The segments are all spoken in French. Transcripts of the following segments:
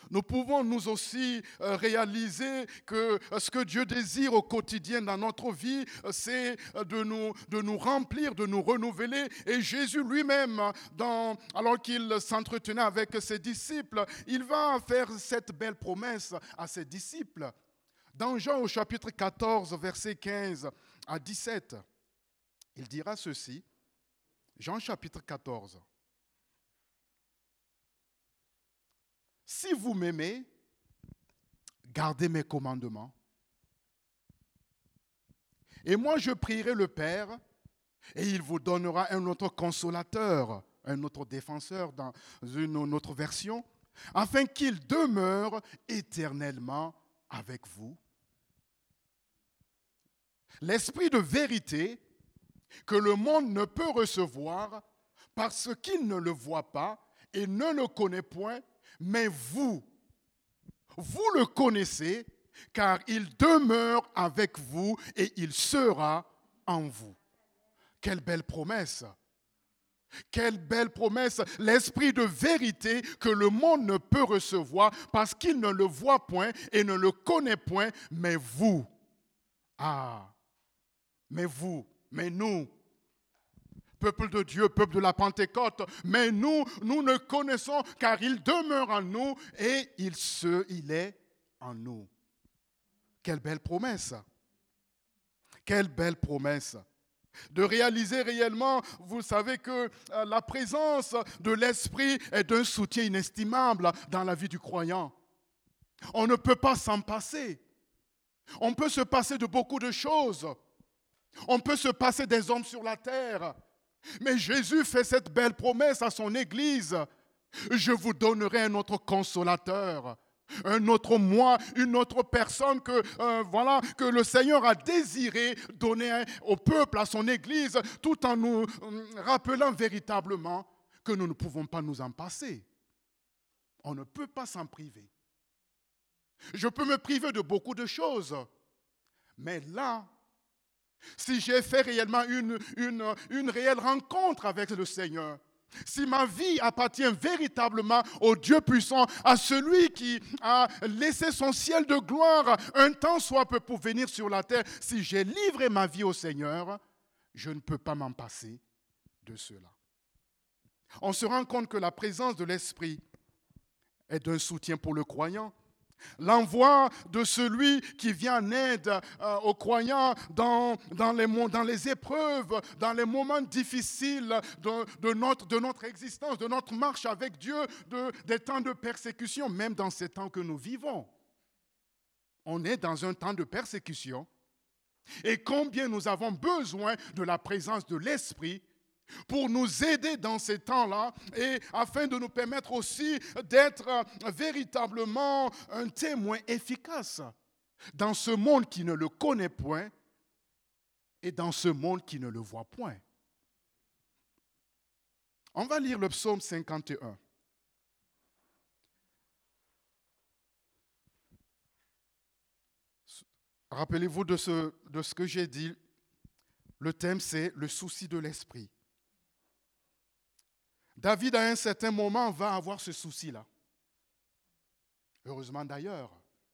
Nous pouvons nous aussi réaliser que ce que Dieu désire au quotidien dans notre vie, c'est de nous remplir, de nous renouveler. Et Jésus lui-même, alors qu'il s'entretenait avec ses disciples, il va faire cette belle promesse à ses disciples. Dans Jean au chapitre 14, versets 15 à 17, il dira ceci. Jean chapitre 14. Si vous m'aimez, gardez mes commandements. Et moi, je prierai le Père, et il vous donnera un autre consolateur, un autre défenseur dans une autre version, afin qu'il demeure éternellement avec vous. L'esprit de vérité que le monde ne peut recevoir parce qu'il ne le voit pas et ne le connaît point, mais vous le connaissez, car il demeure avec vous et il sera en vous. Quelle belle promesse! Quelle belle promesse! L'esprit de vérité que le monde ne peut recevoir parce qu'il ne le voit point et ne le connaît point, mais vous. Mais vous, mais nous, peuple de Dieu, peuple de la Pentecôte, mais nous le connaissons car il demeure en nous et il est en nous. Quelle belle promesse! Quelle belle promesse! De réaliser réellement, vous savez que la présence de l'Esprit est d'un soutien inestimable dans la vie du croyant. On ne peut pas s'en passer. On peut se passer de beaucoup de choses. On peut se passer des hommes sur la terre. Mais Jésus fait cette belle promesse à son Église. Je vous donnerai un autre consolateur, un autre moi, une autre personne que le Seigneur a désiré donner au peuple, à son Église, tout en nous rappelant véritablement que nous ne pouvons pas nous en passer. On ne peut pas s'en priver. Je peux me priver de beaucoup de choses, mais là, si j'ai fait réellement une réelle rencontre avec le Seigneur, si ma vie appartient véritablement au Dieu puissant, à celui qui a laissé son ciel de gloire un temps soit peu pour venir sur la terre, si j'ai livré ma vie au Seigneur, je ne peux pas m'en passer de cela. On se rend compte que la présence de l'Esprit est d'un soutien pour le croyant. L'envoi de celui qui vient en aide aux croyants dans les épreuves, dans les moments difficiles de notre existence, de notre marche avec Dieu, des temps de persécution, même dans ces temps que nous vivons. On est dans un temps de persécution. Et combien nous avons besoin de la présence de l'Esprit pour nous aider dans ces temps-là et afin de nous permettre aussi d'être véritablement un témoin efficace dans ce monde qui ne le connaît point et dans ce monde qui ne le voit point. On va lire le psaume 51. Rappelez-vous de ce que j'ai dit. Le thème, c'est le souci de l'esprit. David, à un certain moment, va avoir ce souci-là. Heureusement d'ailleurs.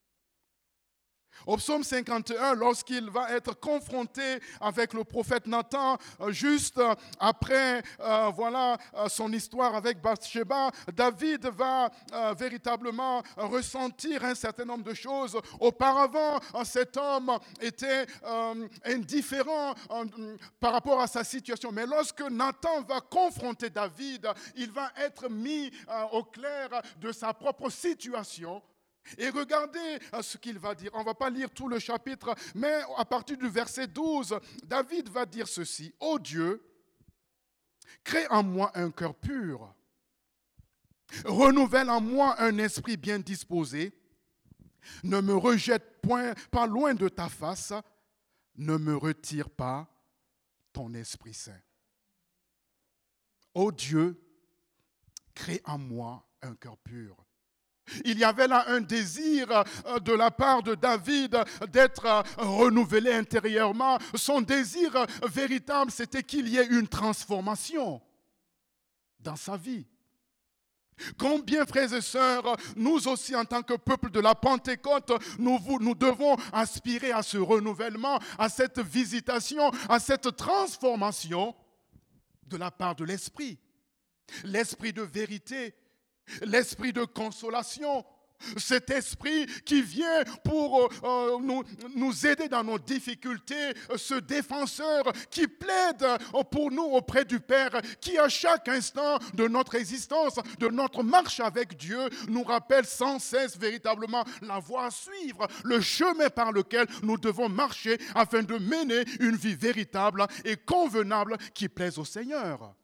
Au psaume 51, lorsqu'il va être confronté avec le prophète Nathan, juste après son histoire avec Bathsheba, David va véritablement ressentir un certain nombre de choses. Auparavant, cet homme était indifférent par rapport à sa situation. Mais lorsque Nathan va confronter David, il va être mis au clair de sa propre situation. Et regardez ce qu'il va dire. On ne va pas lire tout le chapitre, mais à partir du verset 12, David va dire ceci. « Ô Dieu, crée en moi un cœur pur, renouvelle en moi un esprit bien disposé, ne me rejette point pas loin de ta face, ne me retire pas ton Esprit Saint. Ô Dieu, crée en moi un cœur pur. » Il y avait là un désir de la part de David d'être renouvelé intérieurement. Son désir véritable, c'était qu'il y ait une transformation dans sa vie. Combien, frères et sœurs, nous aussi en tant que peuple de la Pentecôte, nous devons aspirer à ce renouvellement, à cette visitation, à cette transformation de la part de l'Esprit. L'Esprit de vérité, l'Esprit de consolation, cet esprit qui vient pour nous aider dans nos difficultés, ce défenseur qui plaide pour nous auprès du Père, qui à chaque instant de notre existence, de notre marche avec Dieu, nous rappelle sans cesse véritablement la voie à suivre, le chemin par lequel nous devons marcher afin de mener une vie véritable et convenable qui plaise au Seigneur.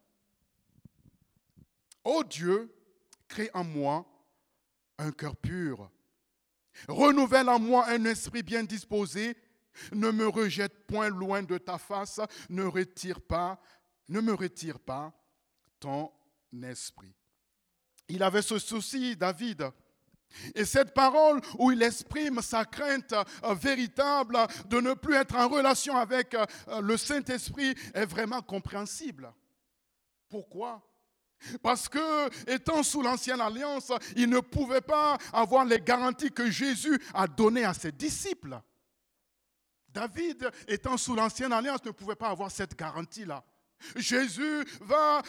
Ô Dieu, crée en moi un cœur pur. Renouvelle en moi un esprit bien disposé. Ne me rejette point loin de ta face. Ne me retire pas ton esprit. Il avait ce souci, David. Et cette parole où il exprime sa crainte véritable de ne plus être en relation avec le Saint-Esprit est vraiment compréhensible. Pourquoi ? Parce que, étant sous l'ancienne alliance, il ne pouvait pas avoir les garanties que Jésus a données à ses disciples. David, étant sous l'ancienne alliance, ne pouvait pas avoir cette garantie-là. Jésus va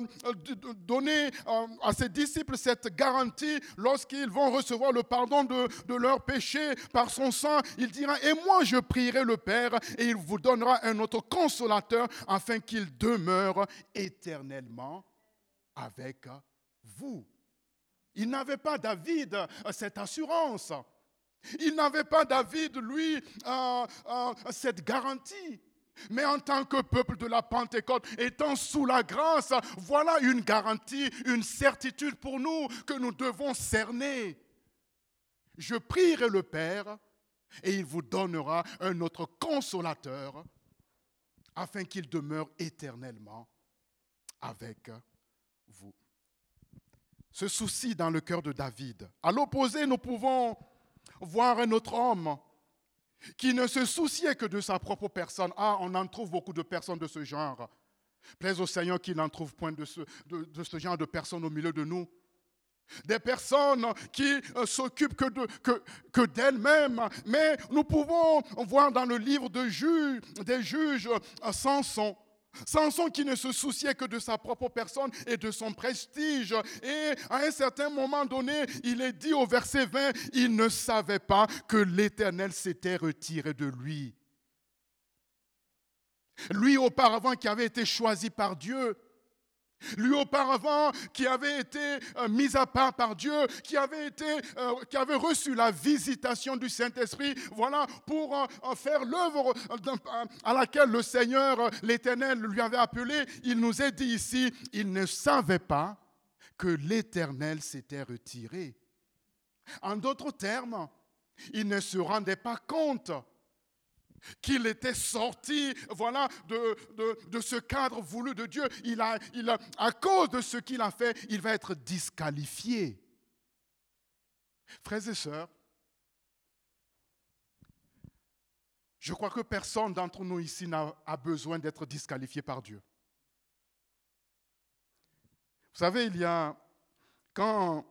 donner à ses disciples cette garantie lorsqu'ils vont recevoir le pardon de leurs péchés par son sang. Il dira, et moi je prierai le Père et il vous donnera un autre consolateur afin qu'il demeure éternellement avec vous. Il n'avait pas, David, cette assurance. Il n'avait pas, David, lui, cette garantie. Mais en tant que peuple de la Pentecôte, étant sous la grâce, voilà une garantie, une certitude pour nous que nous devons cerner. Je prierai le Père et il vous donnera un autre consolateur afin qu'il demeure éternellement avec vous. Ce souci dans le cœur de David. À l'opposé, nous pouvons voir un autre homme qui ne se souciait que de sa propre personne. Ah, on en trouve beaucoup de personnes de ce genre. Plaise au Seigneur qu'il n'en trouve point de ce genre de personnes au milieu de nous. Des personnes qui s'occupent que d'elles-mêmes. Mais nous pouvons voir dans le livre des juges Samson. Samson qui ne se souciait que de sa propre personne et de son prestige. Et à un certain moment donné, il est dit au verset 20, il ne savait pas que l'Éternel s'était retiré de lui. Lui auparavant qui avait été choisi par Dieu. Lui auparavant qui avait été mis à part par Dieu, qui avait reçu la visitation du Saint-Esprit, voilà, pour faire l'œuvre à laquelle le Seigneur, l'Éternel, lui avait appelé. Il nous est dit ici, il ne savait pas que l'Éternel s'était retiré. En d'autres termes, il ne se rendait pas compte qu'il était sorti, voilà, de ce cadre voulu de Dieu. À cause de ce qu'il a fait, il va être disqualifié. Frères et sœurs, je crois que personne d'entre nous ici n'a besoin d'être disqualifié par Dieu. Vous savez, quand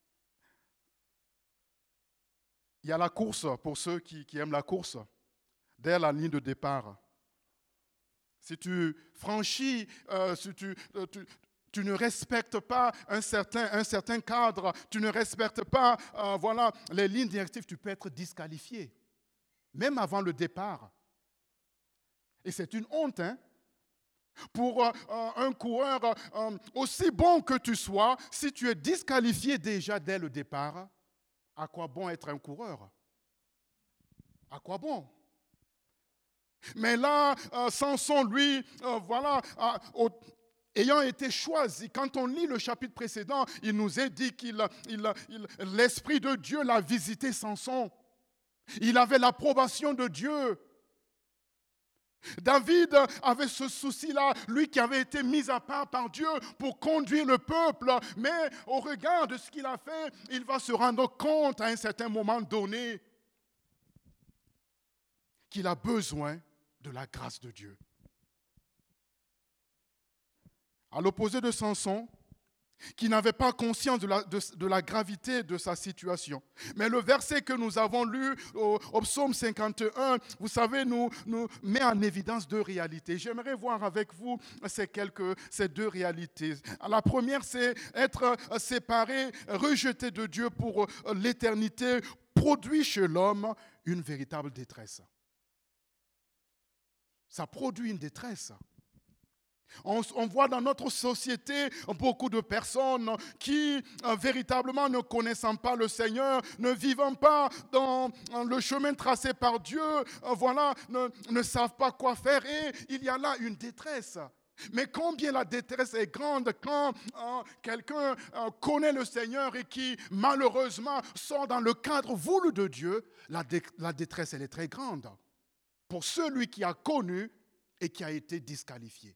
il y a la course, pour ceux qui aiment la course, dès la ligne de départ. Si tu franchis, si tu ne respectes pas un certain cadre, tu ne respectes pas voilà, les lignes directives, tu peux être disqualifié, même avant le départ. Et c'est une honte, hein? Pour un coureur, aussi bon que tu sois, si tu es disqualifié déjà dès le départ, à quoi bon être un coureur? À quoi bon? Mais là, Samson, lui, voilà, ayant été choisi, quand on lit le chapitre précédent, il nous est dit l'Esprit de Dieu l'a visité Samson. Il avait l'approbation de Dieu. David avait ce souci-là, lui qui avait été mis à part par Dieu pour conduire le peuple. Mais au regard de ce qu'il a fait, il va se rendre compte à un certain moment donné qu'il a besoin de la grâce de Dieu. À l'opposé de Samson, qui n'avait pas conscience de la gravité de sa situation. Mais le verset que nous avons lu au psaume 51, vous savez, nous met en évidence deux réalités. J'aimerais voir avec vous ces deux réalités. La première, c'est être séparé, rejeté de Dieu pour l'éternité, produit chez l'homme une véritable détresse. Ça produit une détresse. On voit dans notre société beaucoup de personnes qui, véritablement ne connaissant pas le Seigneur, ne vivant pas dans le chemin tracé par Dieu, ne savent pas quoi faire et il y a là une détresse. Mais combien la détresse est grande quand quelqu'un connaît le Seigneur et qui malheureusement sort dans le cadre voulu de Dieu, la détresse elle est très grande pour celui qui a connu et qui a été disqualifié.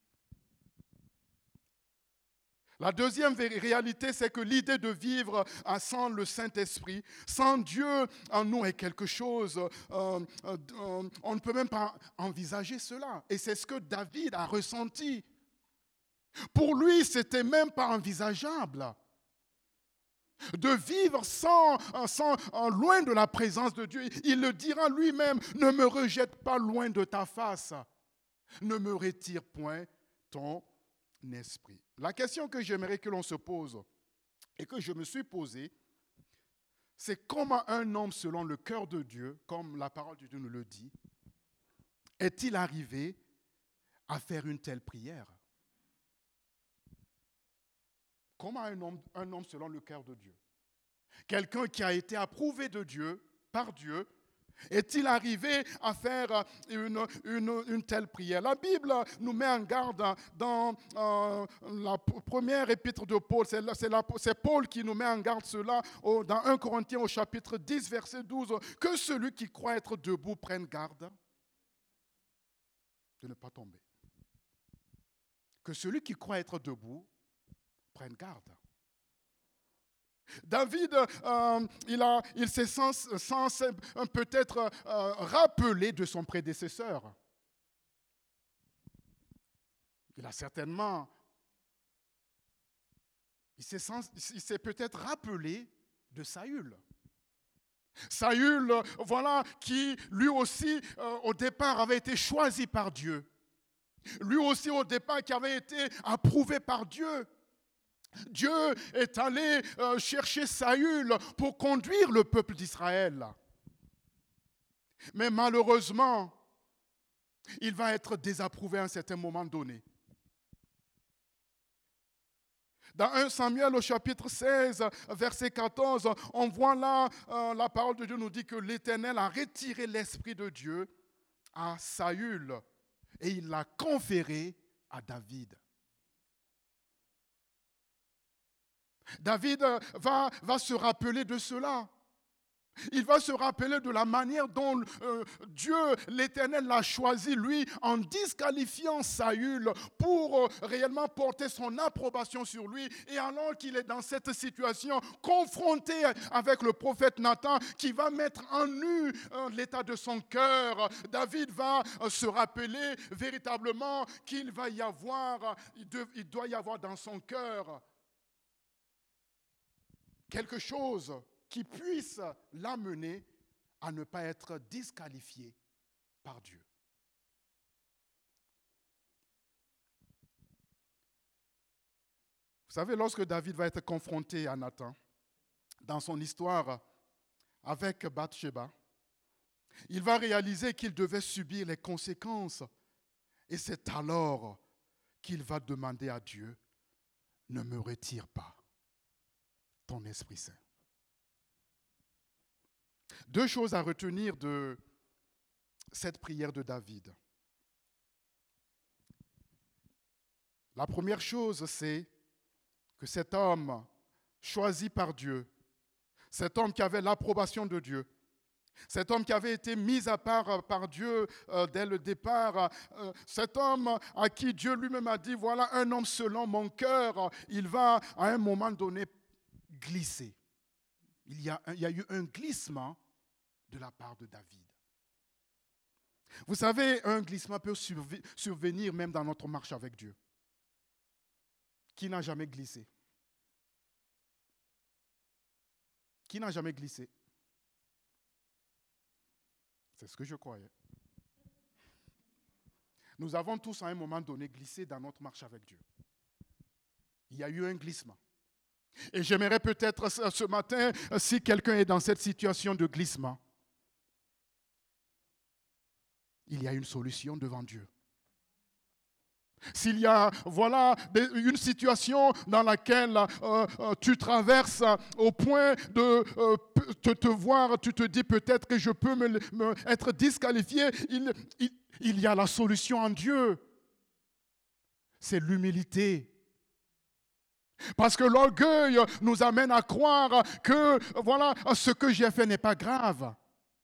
La deuxième réalité, c'est que l'idée de vivre sans le Saint-Esprit, sans Dieu en nous est quelque chose, on ne peut même pas envisager cela. Et c'est ce que David a ressenti. Pour lui, ce n'était même pas envisageable de vivre loin de la présence de Dieu. Il le dira lui-même, ne me rejette pas loin de ta face, ne me retire point ton esprit. La question que j'aimerais que l'on se pose et que je me suis posée, c'est comment un homme selon le cœur de Dieu, comme la parole de Dieu nous le dit, est-il arrivé à faire une telle prière? Comment un homme selon le cœur de Dieu, quelqu'un qui a été approuvé de Dieu, par Dieu, est-il arrivé à faire une telle prière? La Bible nous met en garde dans la première épître de Paul. C'est Paul qui nous met en garde cela dans 1 Corinthiens au chapitre 10, verset 12. Que celui qui croit être debout prenne garde de ne pas tomber. Que celui qui croit être debout prenne garde. David, il s'est peut-être rappelé de son prédécesseur. Il s'est peut-être rappelé de Saül. Saül, qui lui aussi, au départ, avait été choisi par Dieu. Lui aussi, au départ, qui avait été approuvé par Dieu. Dieu est allé chercher Saül pour conduire le peuple d'Israël. Mais malheureusement, il va être désapprouvé à un certain moment donné. Dans 1 Samuel au chapitre 16, verset 14, on voit là, la parole de Dieu nous dit que l'Éternel a retiré l'Esprit de Dieu à Saül et il l'a conféré à David. David va se rappeler de cela. Il va se rappeler de la manière dont Dieu, l'Éternel, l'a choisi, lui, en disqualifiant Saül pour réellement porter son approbation sur lui. Et alors qu'il est dans cette situation, confronté avec le prophète Nathan, qui va mettre en nu l'état de son cœur, David va se rappeler véritablement qu'il va y avoir, il doit y avoir dans son cœur quelque chose qui puisse l'amener à ne pas être disqualifié par Dieu. Vous savez, lorsque David va être confronté à Nathan, dans son histoire avec Bathsheba, il va réaliser qu'il devait subir les conséquences. Et c'est alors qu'il va demander à Dieu, ne me retire pas ton Esprit Saint. Deux choses à retenir de cette prière de David. La première chose, c'est que cet homme choisi par Dieu, cet homme qui avait l'approbation de Dieu, cet homme qui avait été mis à part par Dieu dès le départ, cet homme à qui Dieu lui-même a dit, voilà un homme selon mon cœur, il va à un moment donné glisser. Il y a eu un glissement de la part de David. Vous savez, un glissement peut survenir même dans notre marche avec Dieu. Qui n'a jamais glissé? Qui n'a jamais glissé? C'est ce que je croyais. Nous avons tous à un moment donné glissé dans notre marche avec Dieu. Il y a eu un glissement. Et j'aimerais peut-être ce matin, si quelqu'un est dans cette situation de glissement, il y a une solution devant Dieu. S'il y a une situation dans laquelle tu traverses au point de te voir, tu te dis peut-être que je peux être disqualifié, il y a la solution en Dieu. C'est l'humilité. Parce que l'orgueil nous amène à croire que ce que j'ai fait n'est pas grave.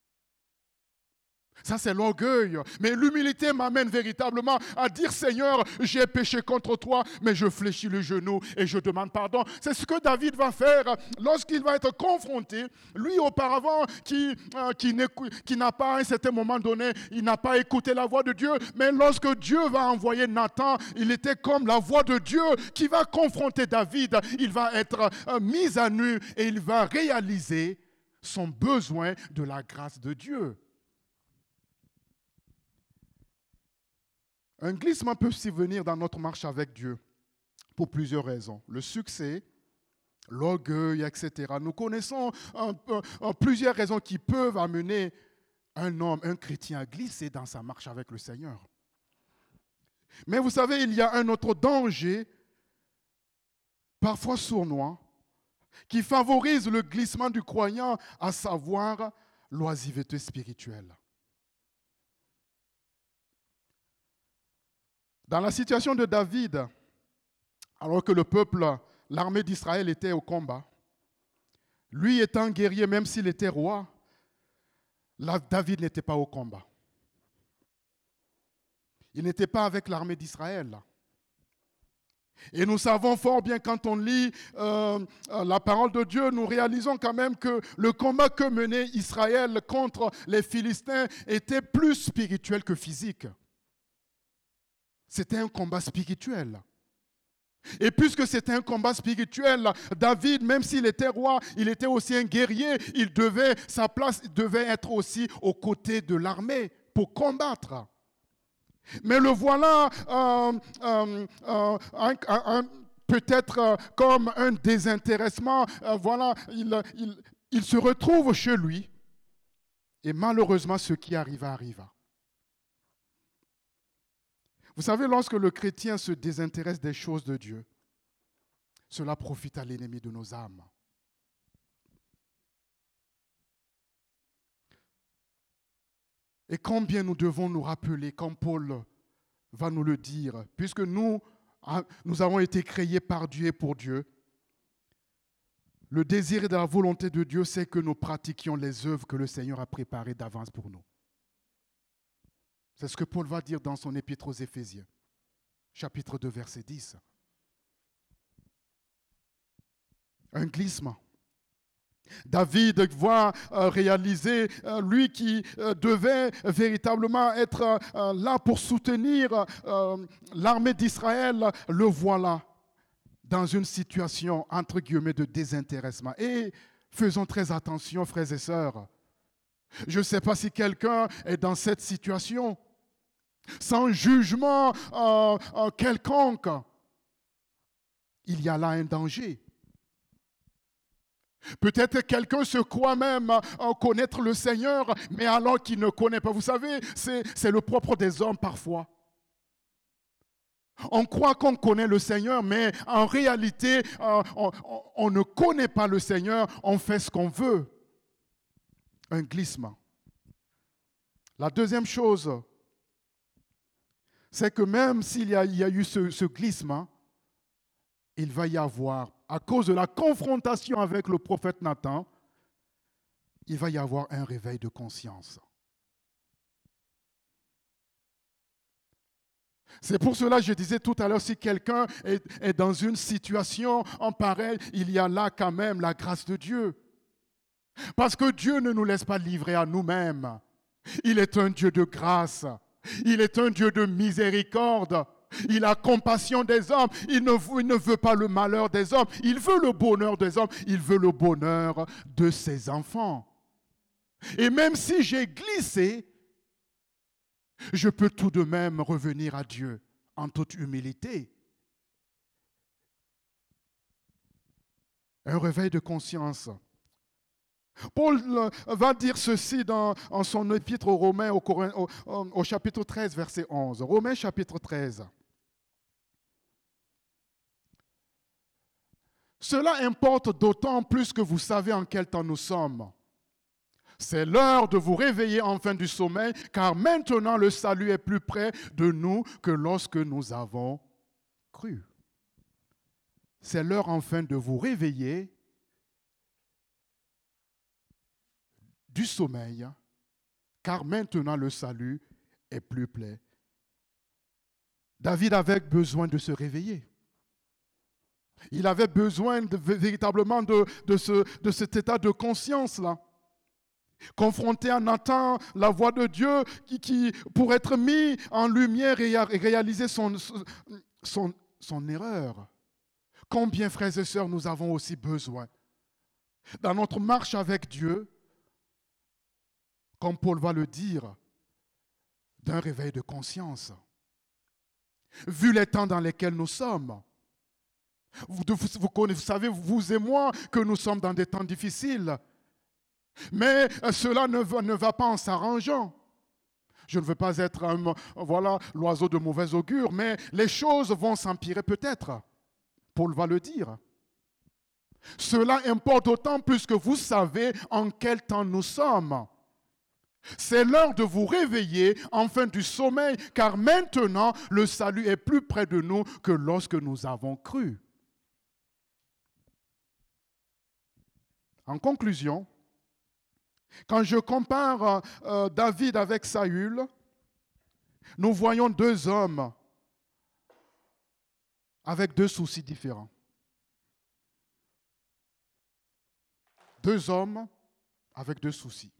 Ça, c'est l'orgueil. Mais l'humilité m'amène véritablement à dire, Seigneur, j'ai péché contre toi, mais je fléchis le genou et je demande pardon. C'est ce que David va faire lorsqu'il va être confronté. Lui, auparavant, qui n'a pas, à un certain moment donné, il n'a pas écouté la voix de Dieu. Mais lorsque Dieu va envoyer Nathan, il était comme la voix de Dieu qui va confronter David. Il va être mis à nu et il va réaliser son besoin de la grâce de Dieu. Un glissement peut survenir dans notre marche avec Dieu pour plusieurs raisons. Le succès, l'orgueil, etc. Nous connaissons plusieurs raisons qui peuvent amener un homme, un chrétien à glisser dans sa marche avec le Seigneur. Mais vous savez, il y a un autre danger, parfois sournois, qui favorise le glissement du croyant, à savoir l'oisiveté spirituelle. Dans la situation de David, alors que le peuple, l'armée d'Israël était au combat, lui étant guerrier, même s'il était roi, David n'était pas au combat. Il n'était pas avec l'armée d'Israël. Et nous savons fort bien, quand on lit la parole de Dieu, nous réalisons quand même que le combat que menait Israël contre les Philistins était plus spirituel que physique. C'était un combat spirituel. Et puisque c'était un combat spirituel, David, même s'il était roi, il était aussi un guerrier. Sa place devait être aussi aux côtés de l'armée pour combattre. Mais le voilà peut-être comme un désintéressement. Il se retrouve chez lui. Et malheureusement, ce qui arriva. Vous savez, lorsque le chrétien se désintéresse des choses de Dieu, cela profite à l'ennemi de nos âmes. Et combien nous devons nous rappeler, comme Paul va nous le dire, puisque nous avons été créés par Dieu et pour Dieu, le désir et la volonté de Dieu, c'est que nous pratiquions les œuvres que le Seigneur a préparées d'avance pour nous. C'est ce que Paul va dire dans son épître aux Éphésiens, chapitre 2, verset 10. Un glissement. David va réaliser, lui qui devait véritablement être là pour soutenir l'armée d'Israël, le voilà dans une situation, entre guillemets, de désintéressement. Et faisons très attention, frères et sœurs. Je ne sais pas si quelqu'un est dans cette situation. Sans jugement quelconque, il y a là un danger. Peut-être quelqu'un se croit même connaître le Seigneur, mais alors qu'il ne connaît pas. Vous savez, c'est le propre des hommes parfois. On croit qu'on connaît le Seigneur, mais en réalité, on ne connaît pas le Seigneur, on fait ce qu'on veut. Un glissement. La deuxième chose, c'est que même s'il y a eu ce glissement, il va y avoir, à cause de la confrontation avec le prophète Nathan, il va y avoir un réveil de conscience. C'est pour cela que je disais tout à l'heure, si quelqu'un est dans une situation en pareil, il y a là quand même la grâce de Dieu. Parce que Dieu ne nous laisse pas livrer à nous-mêmes. Il est un Dieu de grâce. Il est un Dieu de miséricorde. Il a compassion des hommes. Il ne veut pas le malheur des hommes. Il veut le bonheur des hommes. Il veut le bonheur de ses enfants. Et même si j'ai glissé, je peux tout de même revenir à Dieu en toute humilité. Un réveil de conscience. Paul va dire ceci en son épître aux Romains au chapitre 13, verset 11. Romains chapitre 13. Cela importe d'autant plus que vous savez en quel temps nous sommes. C'est l'heure de vous réveiller enfin du sommeil, car maintenant le salut est plus près de nous que lorsque nous avons cru. C'est l'heure enfin de vous réveiller du sommeil, car maintenant le salut est plus près. David avait besoin de se réveiller. Il avait besoin véritablement de cet état de conscience-là. Confronté à Nathan, la voix de Dieu, qui pour être mis en lumière et réaliser son erreur. Combien, frères et sœurs, nous avons aussi besoin, dans notre marche avec Dieu, comme Paul va le dire, d'un réveil de conscience. Vu les temps dans lesquels nous sommes, vous savez, vous et moi, que nous sommes dans des temps difficiles. Mais cela ne va pas en s'arrangeant. Je ne veux pas être l'oiseau de mauvais augure, mais les choses vont s'empirer peut-être. Paul va le dire. Cela importe d'autant plus que vous savez en quel temps nous sommes. C'est l'heure de vous réveiller enfin du sommeil, car maintenant le salut est plus près de nous que lorsque nous avons cru. En conclusion, quand je compare David avec Saül, nous voyons deux hommes avec deux soucis différents. Deux hommes avec deux soucis.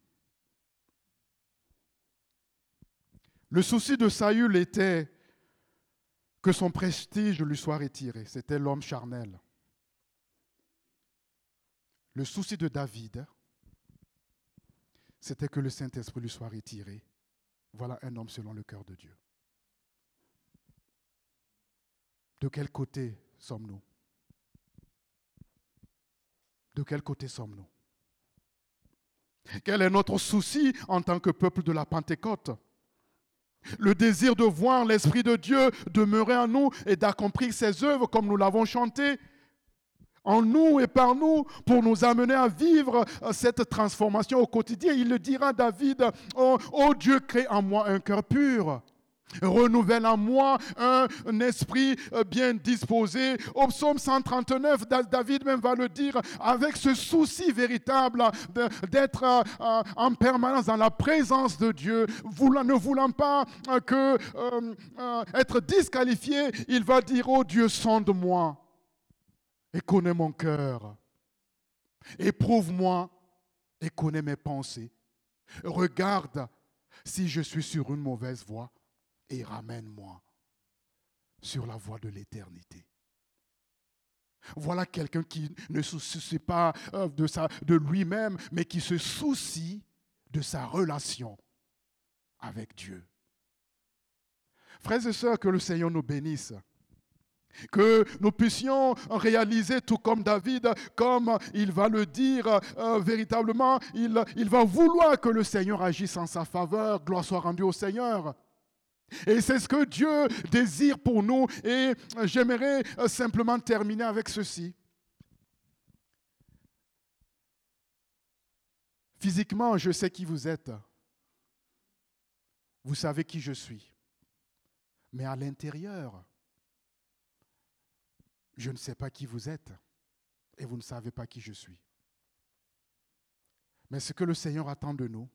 Le souci de Saül était que son prestige lui soit retiré. C'était l'homme charnel. Le souci de David, c'était que le Saint-Esprit lui soit retiré. Voilà un homme selon le cœur de Dieu. De quel côté sommes-nous? De quel côté sommes-nous? Quel est notre souci en tant que peuple de la Pentecôte? Le désir de voir l'Esprit de Dieu demeurer en nous et d'accomplir ses œuvres comme nous l'avons chanté, en nous et par nous, pour nous amener à vivre cette transformation au quotidien. Il le dira, David, « Oh Dieu, crée en moi un cœur pur. Renouvelle en moi un esprit bien disposé. » Au psaume 139, David même va le dire, avec ce souci véritable d'être en permanence dans la présence de Dieu, ne voulant pas être disqualifié, il va dire, « Oh Dieu, sonde-moi et connais mon cœur. Éprouve-moi et connais mes pensées. Regarde si je suis sur une mauvaise voie et ramène-moi sur la voie de l'éternité. » Voilà quelqu'un qui ne se soucie pas de lui-même, mais qui se soucie de sa relation avec Dieu. Frères et sœurs, que le Seigneur nous bénisse. Que nous puissions réaliser tout comme David, comme il va le dire véritablement, il va vouloir que le Seigneur agisse en sa faveur, gloire soit rendue au Seigneur. Et c'est ce que Dieu désire pour nous, et j'aimerais simplement terminer avec ceci. Physiquement, je sais qui vous êtes. Vous savez qui je suis. Mais à l'intérieur, je ne sais pas qui vous êtes et vous ne savez pas qui je suis. Mais ce que le Seigneur attend de nous,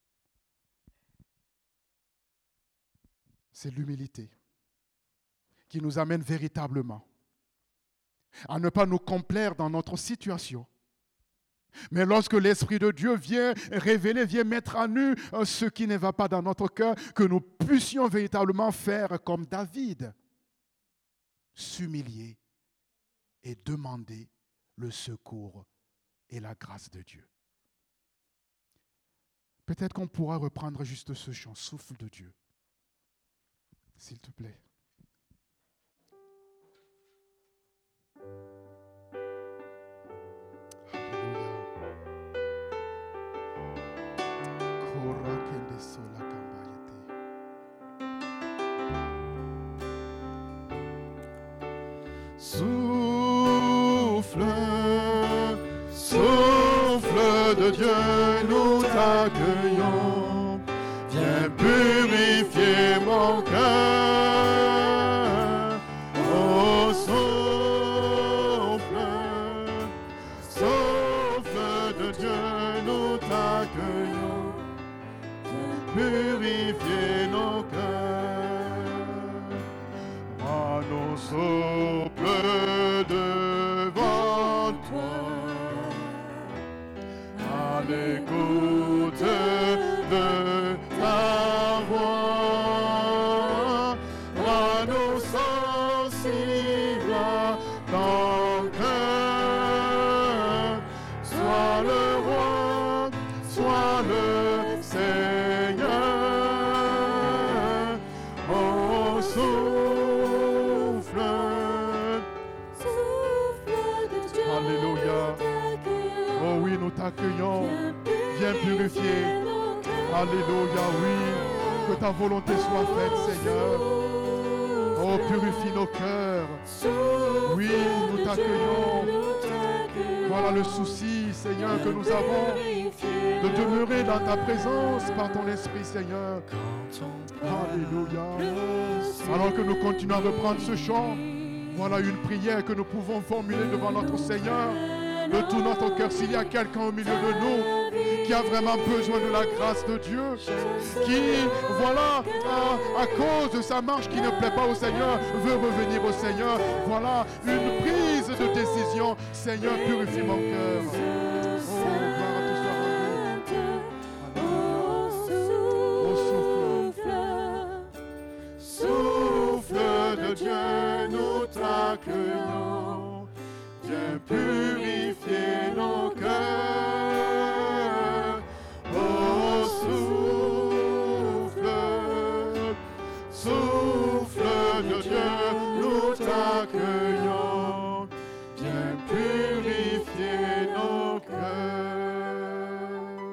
c'est l'humilité qui nous amène véritablement à ne pas nous complaire dans notre situation. Mais lorsque l'Esprit de Dieu vient révéler, vient mettre à nu ce qui ne va pas dans notre cœur, que nous puissions véritablement faire comme David. s'humilier et demander le secours et la grâce de Dieu. Peut-être qu'on pourra reprendre juste ce chant, souffle de Dieu. S'il te plaît. Souffle, souffle de Dieu, nous t'accueillons. Viens purifier mon cœur. Oh, souffle, souffle de Dieu, nous t'accueillons. Viens purifier nos cœurs. Rends nos souffles devant toi, à l'écoute de ta voix. Rends-nous sensibles à ton cœur. Sois le roi, sois le Seigneur. Oh, souffle, alléluia. Oh oui, nous t'accueillons. Viens purifier. Alléluia, oui. Que ta volonté soit faite, Seigneur. Oh, purifie nos cœurs. Oui, nous t'accueillons. Voilà le souci, Seigneur, que nous avons de demeurer dans ta présence par ton Esprit, Seigneur. Alléluia. Alors que nous continuons à reprendre ce chant, voilà une prière que nous pouvons formuler devant notre Seigneur de tout notre cœur. S'il y a quelqu'un au milieu de nous qui a vraiment besoin de la grâce de Dieu, qui, voilà, à cause de sa marche qui ne plaît pas au Seigneur, veut revenir au Seigneur, voilà une prise de décision. Seigneur, purifie mon cœur. Oh, gloire à te soit rendue. Souffle de Dieu, nous t'accueillons. Viens purifier nos cœurs. Oh, souffle, souffle de Dieu, nous t'accueillons. Viens purifier nos cœurs.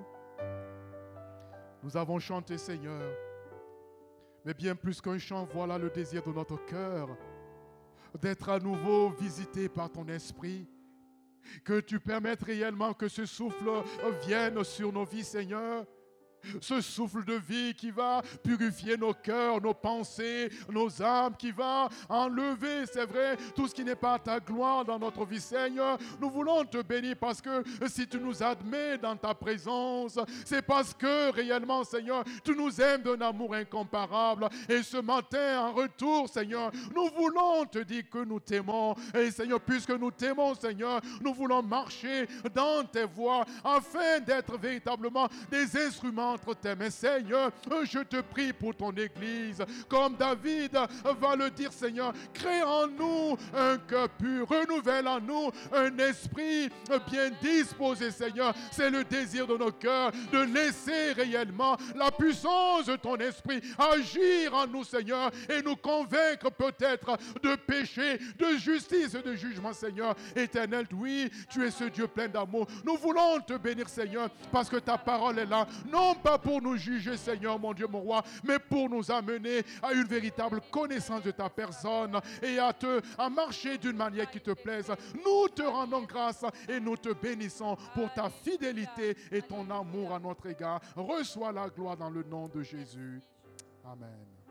Nous avons chanté, Seigneur, mais bien plus qu'un chant, voilà le désir de notre cœur, d'être à nouveau visité par ton esprit. Que tu permettes réellement que ce souffle vienne sur nos vies, Seigneur. Ce souffle de vie qui va purifier nos cœurs, nos pensées, nos âmes, qui va enlever, c'est vrai, tout ce qui n'est pas ta gloire dans notre vie, Seigneur. Nous voulons te bénir parce que si tu nous admets dans ta présence, c'est parce que réellement, Seigneur, tu nous aimes d'un amour incomparable. Et ce matin, en retour, Seigneur, nous voulons te dire que nous t'aimons. Et Seigneur, puisque nous t'aimons, Seigneur, nous voulons marcher dans tes voies afin d'être véritablement des instruments entre tes mains. Seigneur, je te prie pour ton Église, comme David va le dire, Seigneur, crée en nous un cœur pur, renouvelle en nous un esprit bien disposé, Seigneur. C'est le désir de nos cœurs, de laisser réellement la puissance de ton esprit agir en nous, Seigneur, et nous convaincre peut-être de péché, de justice et de jugement, Seigneur. Éternel, oui, tu es ce Dieu plein d'amour. Nous voulons te bénir, Seigneur, parce que ta parole est là, non pas pour nous juger, Seigneur, mon Dieu, mon roi, mais pour nous amener à une véritable connaissance de ta personne et à marcher d'une manière qui te plaise. Nous te rendons grâce et nous te bénissons pour ta fidélité et ton amour à notre égard. Reçois la gloire dans le nom de Jésus. Amen.